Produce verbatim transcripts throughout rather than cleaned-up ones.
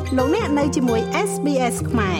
លោកអ្នកនៅជាមួយ เอส บี เอส ខ្មែរ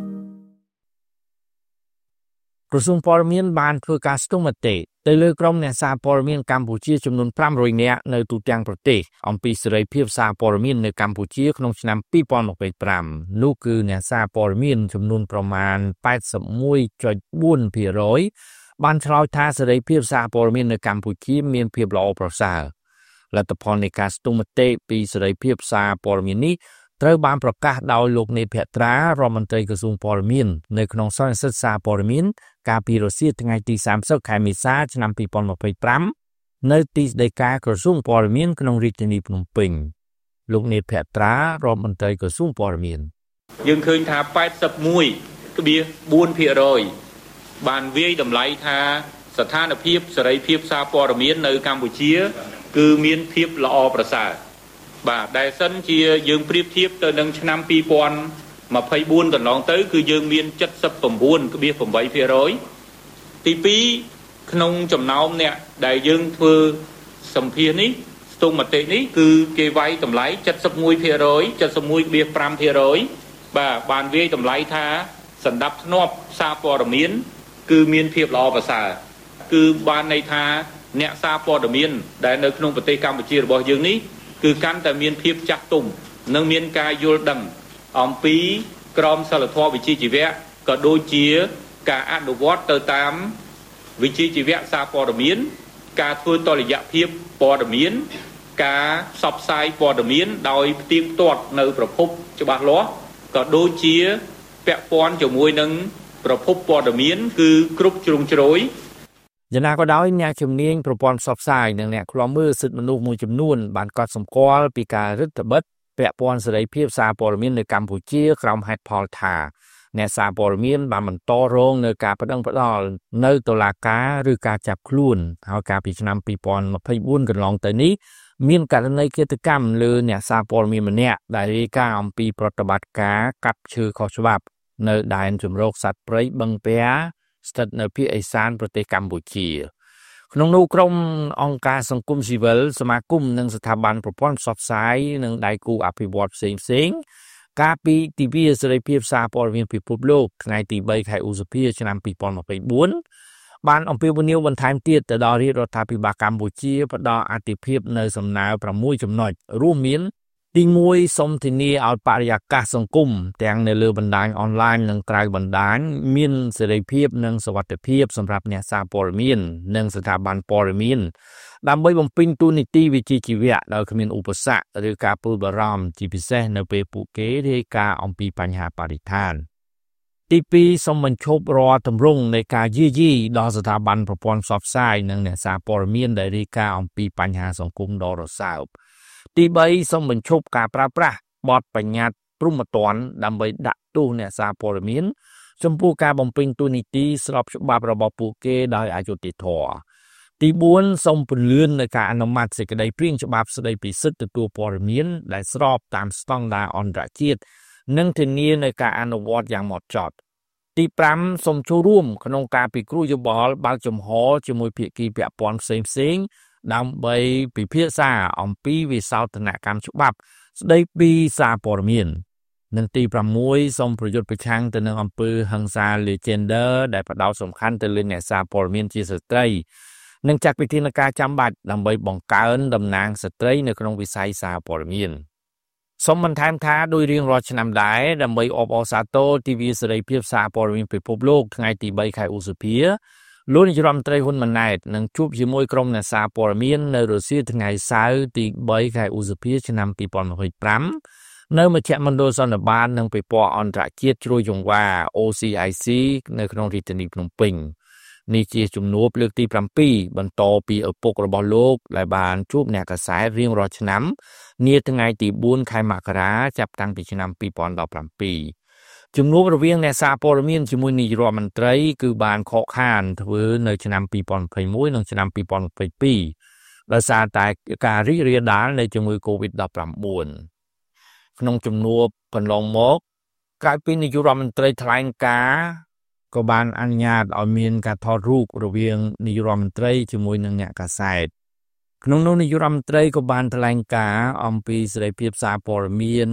ក្រសួងព័ត៌មានបានធ្វើការស្ទង់មតិទៅលើក្រុមអ្នកសារព័ត៌មានកម្ពុជាចំនួនfive hundredនាក់នៅទូទាំងប្រទេសអំពីសេរីភាពសារព័ត៌មាននៅកម្ពុជាក្នុងឆ្នាំtwenty twenty-fiveនោះគឺអ្នកសារព័ត៌មានចំនួនប្រមាណeighty-one point four percent បានឆ្លើយថាសេរីភាពសារព័ត៌មាននៅកម្ពុជាមានភាពល្អប្រសើរលទ្ធផលនៃការស្ទង់មតិពីសេរីភាពសារព័ត៌មាននេះត្រូវបានប្រកាសដោយលោកនេត ភក្ត្រារដ្ឋមន្ត្រីក្រសួងព័ត៌មាននៅក្នុងសន្និសីទសារព័ត៌មានកាលពីរសៀលថ្ងៃទីthirtyខែមេសាឆ្នាំtwenty twenty-fiveនៅទីស្តីការក្រសួងព័ត៌មានក្នុងរាជធានីភ្នំពេញលោកនេត ភក្ត្រារដ្ឋមន្ត្រីក្រសួងព័ត៌មានយើងឃើញថាeighty-one point four percent បានវាយតម្លៃថាស្ថានភាពសេរីភាពសារព័ត៌មាននៅកម្ពុជាគឺមានភាពល្អប្រសើរបាទដែលសិនជាយើងប្រៀបធៀបទៅនឹងឆ្នាំtwenty twenty-fourកន្លងទៅគឺយើងមានseventy-nine point eight percent ទីtwoក្នុងចំណោមអ្នកដែលយើងធ្វើសម្ភាសនេះស្ទង់មតិនេះគឺគេវាយតម្លៃseventy-one percent seventy-one point five percent បាទបានវាយតម្លៃថាសណ្ដាប់ធ្នាប់សារព័ត៌មានគឺមានភាពល្អប្រសើរគឺបានន័យថាអ្នកសារព័ត៌មានដែលនៅក្នុងប្រទេសកម្ពុជារបស់យើងនេះគឺកាន់តែមានភាពចាស់ទុំនិងមានការយល់ដឹងអំពីក្រមសីលធម៌វិជ្ជាជីវៈក៏ដូចជាការអនុវត្តទៅតាមវិជ្ជាជីវៈសារព័ត៌មានការធ្វើតុល្យភាពព័ត៌មានការផ្សព្វផ្សាយព័ត៌មានដោយផ្ទៀងផ្ទាត់នៅប្រភពច្បាស់លាស់ក៏ដូចជាពាក់ព័ន្ធជាមួយនឹងប្រភពព័ត៌មានគឺគ្រប់ជ្រុងជ្រោយយ៉ាងណាក៏ដោយអ្នកជំនាញប្រព័ន្ធផ្សព្វផ្សាយនិងអ្នកឃ្លាំមើលសិទ្ធិមនុស្សមួយចំនួនបានកត់សម្គាល់ពីការរឹតបន្តឹងពាក់ព័ន្ធសេរីភាពសារព័ត៌មាននៅកម្ពុជាក្រោមហេតុផលថាអ្នកសារព័ត៌មានបានបន្តរងនៅការបដិងផ្ដាល់នៅតុលាការឬការចាប់ខ្លួនហើយកាលពីឆ្នាំtwenty twenty-fourកន្លងទៅនេះមានករណីឃាតកម្មលើអ្នកសារព័ត៌មានម្នាក់ដែលរាយការណ៍អំពីប្រតិបត្តិការកាប់ឈើខុសច្បាប់នៅដែនជម្រកសត្វព្រៃបឹងពែស្ថិតនៅភាគឦសានប្រទេសកម្ពុជាក្នុងនោះក្រុមអង្គការសង្គមស៊ីវិលសមាគមនិងស្ថាប័នប្រព័ន្ធផ្សព្វផ្សាយនិងដៃគូអភិវឌ្ឍន៍ផ្សេងៗកាលពីទិវាសេរីភាពសារព័ត៌មានពិភពលោកថ្ងៃទីthreeខែឧសភាឆ្នាំtwenty twenty-fourបានអំពាវនាវបន្ថែមទៀតទៅដល់រាជរដ្ឋាភិបាលកម្ពុជាផ្ដល់អាទិភាពនៅសំណើsixចំណុចរួមមានទីoneសូមធានាឲ្យបរិយាកាសសង្គមទាំងនៅលើបណ្ដាញអនឡាញនិងក្រៅបណ្ដាញមានសេរីភាពនិងសុវត្ថិភាពសម្រាប់អ្នកសារព័ត៌មាននិងស្ថាប័នព័ត៌មានដើម្បីបំពេញតួនាទីវិជ្ជាជីវៈដោយគ្មានឧបសគ្គឬការព្រួយបារម្ភជាពិសេសនៅពេលពួកគេរាយការណ៍អំពីបញ្ហាបរិស្ថានទីtwoសូមបញ្ឈប់រាល់ទម្រង់នៃការយាយីដល់ស្ថាប័នប្រព័ន្ធផ្សព្វផ្សាយនិងអ្នកសារព័ត៌មានដែលរាយការណ៍អំពីបញ្ហាសង្គមដ៏រសើបទីthreeសូមបញ្ឈប់ការប្រើប្រាស់បទបញ្ញត្តិព្រហ្មទណ្ឌដើម្បីដាក់ទោសអ្នកសារព័ត៌មានចំពោះការបំពេញតួនាទីស្របច្បាប់របស់ពួកគេដោយអយុត្តិធម៌ទីfourសូមពន្លឿននៅការអនុម័តសេចក្តីព្រាងច្បាប់ស្តីពីសិទ្ធិទទួលព័ត៌មានដែលស្របតាមស្តង់ដារអន្តរជាតិនិងធានានៅការអនុវត្តយ៉ាងហ្មត់ចត់ទីfiveសូមចូលរួមក្នុងការពិគ្រោះយោបល់បើកចំហជាមួយភាគីពាក់ព័ន្ធផ្សេងៗដើម្បីពិភាក្សាអំពីវិសោធនកម្មច្បាប់ស្តីពីសារព័ត៌មាននិងទីsixសូមប្រយុទ្ធប្រឆាំងទៅនឹងអំពើហិង្សាលើ gender ដែលផ្ដោតសំខាន់ទៅលើអ្នកសារព័ត៌មានជាស្ត្រីនិងចាត់វិធានការចាំបាច់ដើម្បីបង្កើនតំណែងស្ត្រីនៅក្នុងវិស័យសារព័ត៌មានសូមបន្ថែមថាដោយរៀងរាល់ឆ្នាំដែរដើម្បីអបអរសាទរទិវាសេរីភាពសារព័ត៌មានពិភពលោកថ្ងៃទីthreeខែឧសភាលោកនាយរដ្ឋមន្ត្រីហ៊ុនម៉ាណែតនឹងជួបជាមួយក្រុមអ្នកសារព័ត៌មាននៅរសៀលថ្ងៃសៅរ៍ទីthreeខែឧសភាឆ្នាំtwenty twenty-fiveនៅមជ្ឈមណ្ឌលសន្និបាតនិងពិព័រណ៍អន្តរជាតិជ្រោយចង្វា O C I C នៅក្នុងរាជធានីភ្នំពេញនេះជាជំនួបលើកទីsevenបន្តពីឪពុករបស់លោកដែលបានជួបអ្នកកាសែតរៀងរាល់ឆ្នាំនាថ្ងៃទីfourខែមករាចាប់តាំងពីឆ្នាំtwenty seventeenជំនួបរវាងអ្នកសារព័ត៌មានជាមួយនាយរដ្ឋមន្ត្រីគឺបានខកខានធ្វើនៅឆ្នាំtwenty twenty-oneនិងឆ្នាំtwenty twenty-twoដោយសារតែការរីករាលដាលនៃជំងឺ COVID nineteen ក្នុងជំនួបកន្លងមកក្រៅពីនាយករដ្ឋមន្ត្រីថ្លែងការណ៍ក៏បានអនុញ្ញាតឲ្យមានការថតរូបរវាងនាយករដ្ឋមន្ត្រីជាមួយនឹងអ្នកកាសែតក្នុងនោះនាយករដ្ឋមន្ត្រីក៏បានថ្លែងការណ៍អំពីសេរីភាពសារព័ត៌មាន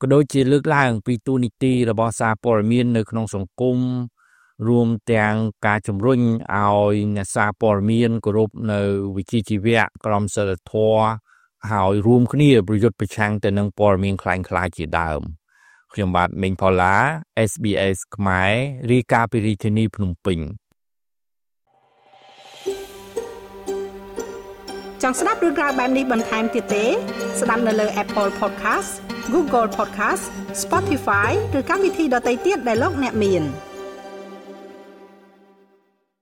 ក៏ដូចជាលើកឡើងពីទូនីតិរបស់សារព័ត៌មាននៅក្នុងសង្គមរួមទាំងការជំរុញឲ្យអ្នកសារព័ត៌មានគោរពនៅវិជ្ជាជីវៈក្រមសីលធម៌ហើយរួមគ្នាប្រយុទ្ធប្រឆាំងទៅនឹងព័ត៌មានคล้ายៗជាដើមខ្ញុំបាទមេងផល្លា เอส บี เอส ខ្មែររាយការណ៍ពីរាជធានីភ្នំពេញចង់ស្ដាប់រឿងរ៉ាវបែបនេះបន្ថែមទៀតទេស្ដាប់នៅលើ Apple Podcast Google Podcast Spotify ឬកម្មវិធីដទៃទៀតដែលលោកអ្នកមាន